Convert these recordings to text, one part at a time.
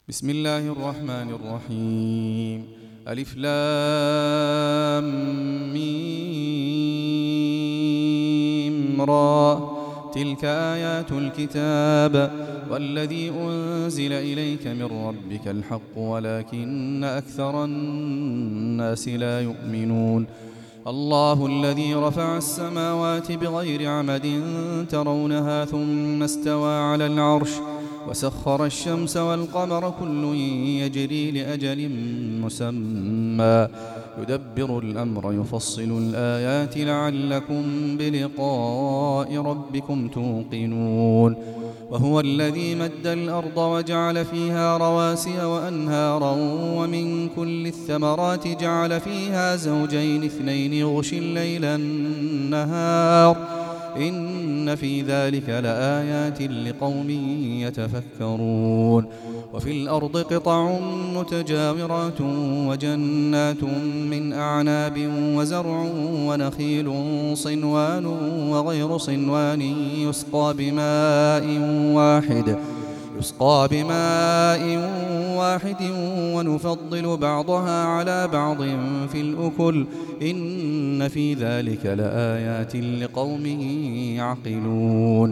بسم الله الرحمن الرحيم. ألف لام ميم را. تلك آيات الكتاب والذي أنزل إليك من ربك الحق ولكن أكثر الناس لا يؤمنون. الله الذي رفع السماوات بغير عمد ترونها ثم استوى على العرش وسخر الشمس والقمر كل يجري لأجل مسمى يدبر الأمر يفصل الآيات لعلكم بلقاء ربكم توقنون. وهو الذي مد الأرض وجعل فيها رواسي وأنهارا ومن كل الثمرات جعل فيها زوجين اثنين يغشي الليل النهار إن في ذلك لآيات لقوم يتفكرون. وفي الأرض قطع متجاورات وجنات من أعناب وزرع ونخيل صنوان وغير صنوان يسقى بماء واحد ونفضل بعضها على بعض في الأكل إن في ذلك لآيات لقوم يعقلون.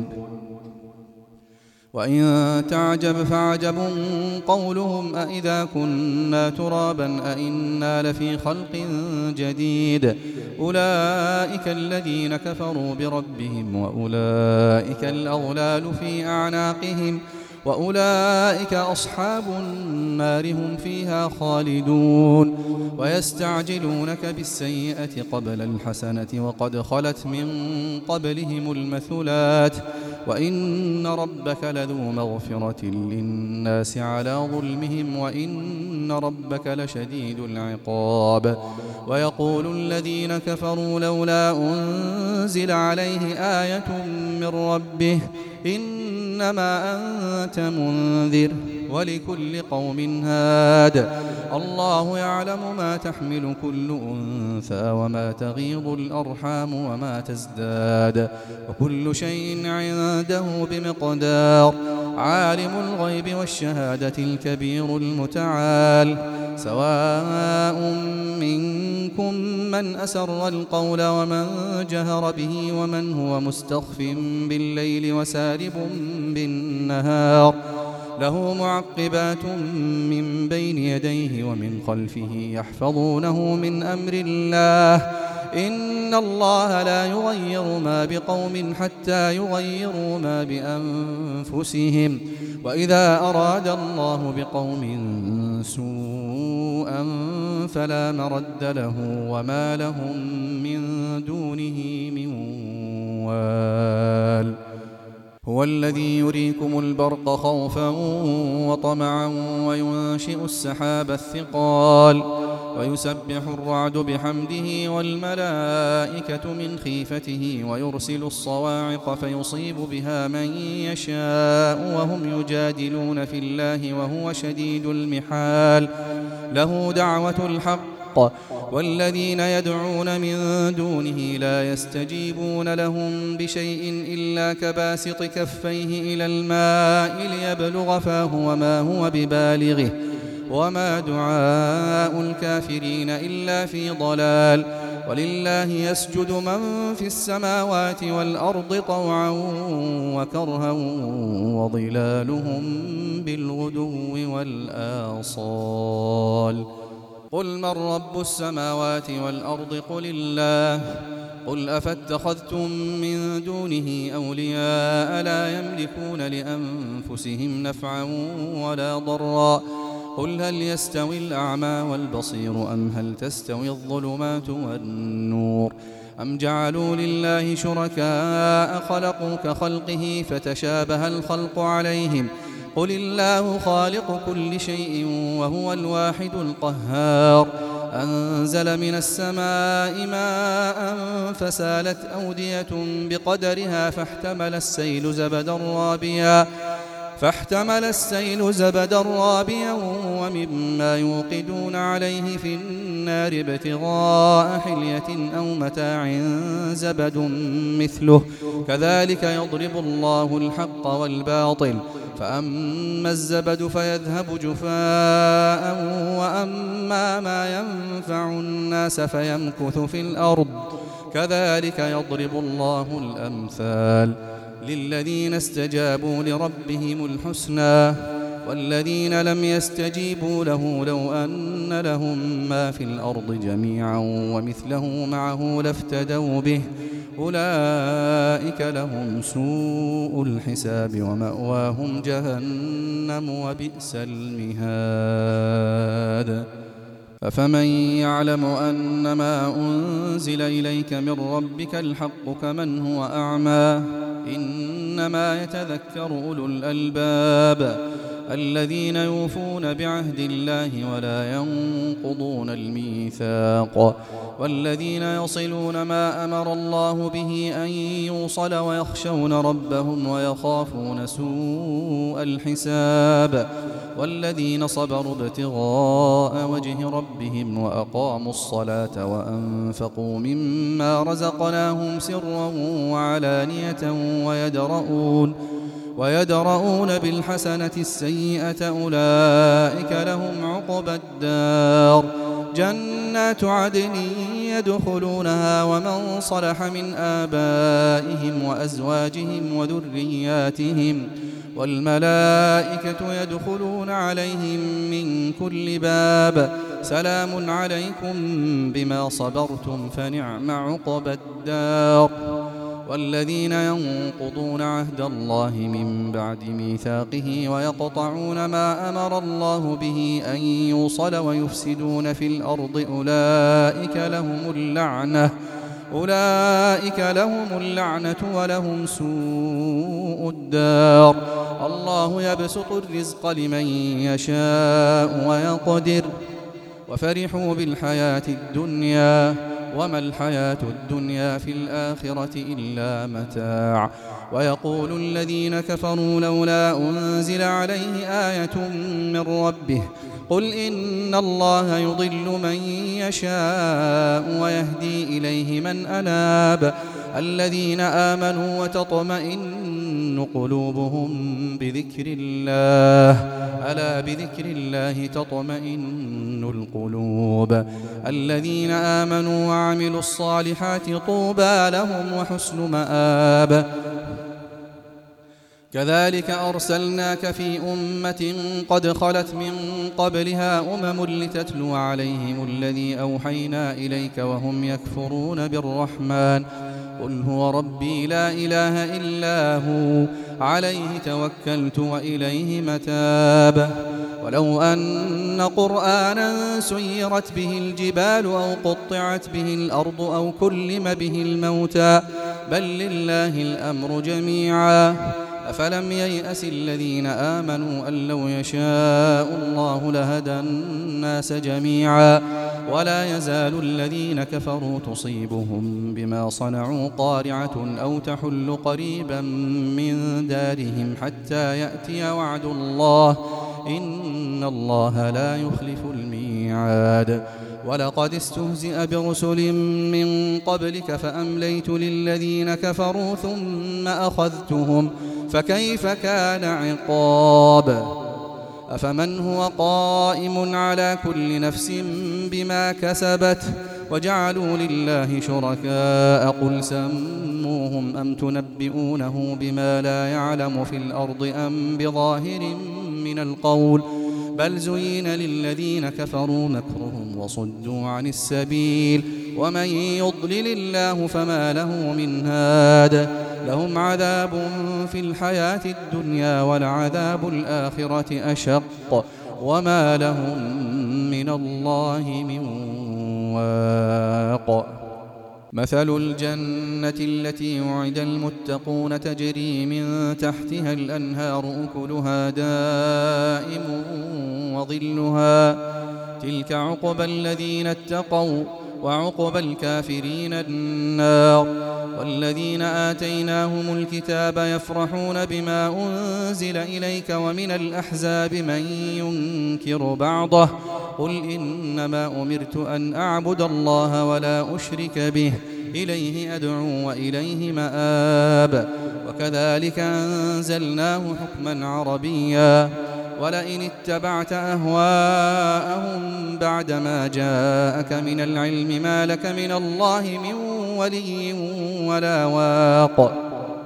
وإن تعجب فعجب قولهم أإذا كنا ترابا أإنا لفي خلق جديد أولئك الذين كفروا بربهم وأولئك الأغلال في أعناقهم وأولئك أصحاب النار هم فيها خالدون. ويستعجلونك بالسيئة قبل الحسنة وقد خلت من قبلهم المثلات وإن ربك لذو مغفرة للناس على ظلمهم وإن ربك لشديد العقاب. ويقول الذين كفروا لولا أنزل عليه آية من ربه إنما أنت منذر ولكل قوم هاد الله يعلم ما تحمل كل أنثى وما تغيض الأرحام وما تزداد وكل شيء عنده بمقدار. عالم الغيب والشهادة الكبير المتعال سواء منكم من أسر القول ومن جهر به ومن هو مستخف بالليل وسارب بالنهار له معقبات من بين يديه ومن خلفه يحفظونه من أمر الله إن الله لا يغير ما بقوم حتى يغيروا ما بأنفسهم وإذا أراد الله بقوم سوءا فلا مرد له وما لهم من دونه من وال. هو الذي يريكم البرق خوفا وطمعا وينشئ السحاب الثقال ويسبح الرعد بحمده والملائكة من خيفته ويرسل الصواعق فيصيب بها من يشاء وهم يجادلون في الله وهو شديد المحال. له دعوة الحق والذين يدعون من دونه لا يستجيبون لهم بشيء إلا كباسط كفيه إلى الماء ليبلغ فاه وما هو ببالغه وما دعاء الكافرين إلا في ضلال. ولله يسجد من في السماوات والأرض طوعا وكرها وظلالهم بالغدو والآصال. قل من رب السماوات والأرض قل الله. قل أفاتخذتم من دونه أولياء لا يملكون لأنفسهم نفعا ولا ضرا قل هل يستوي الأعمى والبصير أم هل تستوي الظلمات والنور أم جعلوا لله شركاء خلقوا كخلقه فتشابه الخلق عليهم قل الله خالق كل شيء وهو الواحد القهار. أنزل من السماء ماء فسالت أودية بقدرها فاحتمل السيل زبدا رابيا ومما يوقدون عليه في النار ابتغاء حلية أو متاع زبد مثله كذلك يضرب الله الحق والباطل فأما الزبد فيذهب جفاء وأما ما ينفع الناس فيمكث في الأرض كذلك يضرب الله الأمثال للذين استجابوا لربهم الحسنى والذين لم يستجيبوا له لو أن لهم ما في الأرض جميعا ومثله معه لافتدوا به أولئك لهم سوء الحساب ومأواهم جهنم وبئس المهاد أفمن يعلم أنما أنزل إليك من ربك الحق كمن هو أعمى إنما يتذكر أولو الألباب الذين يوفون بعهد الله ولا ينقضون الميثاق والذين يصلون ما أمر الله به أن يوصل ويخشون ربهم ويخافون سوء الحساب والذين صبروا ابتغاء وجه ربهم وأقاموا الصلاة وأنفقوا مما رزقناهم سرا وعلانية ويدرؤون بالحسنة السيئة أولئك لهم عقبى الدار جنات عدن يدخلونها ومن صلح من آبائهم وأزواجهم وذرياتهم والملائكة يدخلون عليهم من كل باب سلام عليكم بما صبرتم فنعم عقبى الدار والذين ينقضون عهد الله من بعد ميثاقه ويقطعون ما أمر الله به أن يوصل ويفسدون في الأرض أولئك لهم اللعنة ولهم سوء الدار الله يبسط الرزق لمن يشاء ويقدر وفرحوا بالحياة الدنيا وما الحياة الدنيا في الآخرة إلا متاع ويقول الذين كفروا لولا أنزل عليه آية من ربه قل إن الله يضل من يشاء ويهدي إليه من أناب الذين آمنوا وتطمئن قلوبهم بذكر الله ألا بذكر الله تطمئن القلوب الذين آمنوا وعملوا الصالحات طوبى لهم وحسن مآب كذلك أرسلناك في أمة قد خلت من قبلها لتتلو عليهم الذي أوحينا إليك وهم يكفرون بالرحمن قل هو ربي لا إله إلا هو عليه توكلت وإليه متاب ولو أن قرآنا سيرت به الجبال أو قطعت به الأرض أو كلم به الموتى بل لله الأمر جميعا أفلم ييأس الذين آمنوا أن لو يشاء الله لهدى الناس جميعا ولا يزال الذين كفروا تصيبهم بما صنعوا قارعة أو تحل قريبا من دارهم حتى يأتي وعد الله إن الله لا يخلف الميعاد ولقد استهزئ برسل من قبلك فأمليت للذين كفروا ثم أخذتهم فكيف كان عقاب أفمن هو قائم على كل نفس بما كسبت وجعلوا لله شركاء قل سموهم أم تنبئونه بما لا يعلم في الأرض أم بظاهر من القول بل زين للذين كفروا مكرهم وصدوا عن السبيل ومن يضلل الله فما له من هاد لهم عذاب في الحياة الدنيا ولعذاب الآخرة أشق وما لهم من الله من واق مثل الجنة التي وعد المتقون تجري من تحتها الأنهار أكلها دائم وظلها تلك عقبى الذين اتقوا وعقبى الكافرين النار. والذين آتيناهم الكتاب يفرحون بما أنزل إليك ومن الأحزاب من ينكر بعضه قل إنما أمرت أن أعبد الله ولا أشرك به إليه أدعو وإليه مآب. وكذلك أنزلناه حكما عربيا ولئن اتبعت أهواءهم بعدما جاءك من العلم ما لك من الله من ولي ولا واق.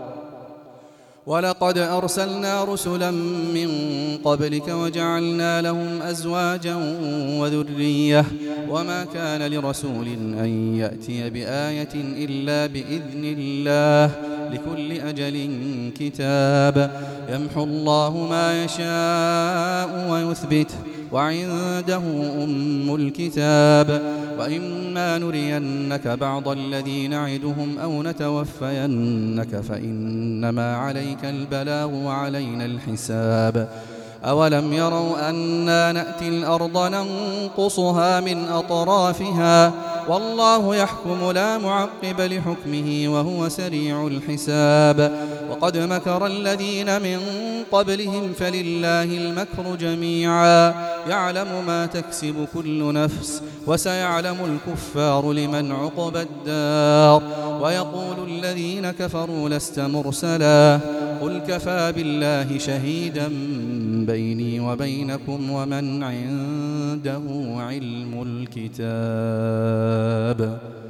ولقد أرسلنا رسلا من قبلك وجعلنا لهم أزواجا وذرية وما كان لرسول أن يأتي بآية إلا بإذن الله لكل أجل كتاب يمحو الله ما يشاء ويثبت وعنده أم الكتاب. وإما نرينك بعض الذي نعدهم أو نتوفينك فإنما عليك البلاغ وعلينا الحساب. أولم يروا أنا نأتي الأرض ننقصها من أطرافها والله يحكم لا معقب لحكمه وهو سريع الحساب. وقد مكر الذين من قبلهم فلله المكر جميعا يعلم ما تكسب كل نفس وسيعلم الكفار لمن عقبى الدار. ويقول الذين كفروا لست مرسلا قل كفى بالله شهيدا بيني وبينكم ومن عنده علم الكتاب.